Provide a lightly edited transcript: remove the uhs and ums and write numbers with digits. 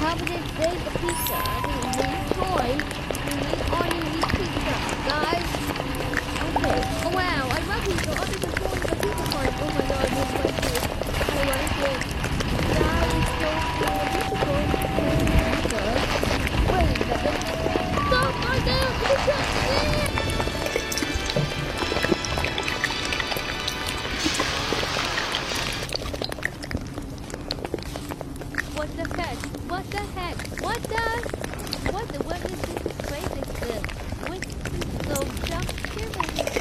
Papa didn't save the pizza. I didn't need toy. We need all you need pizza, guys. Okay. Oh wow, I love pizza. Other than pulling the pizza part. Oh my god, this place is so wonderful. That is so cool. Beautiful. Pizza. Wait a second. Stop right now. Pizza. Yeah. What the heck? What the heck? What is this place? What is so jump here?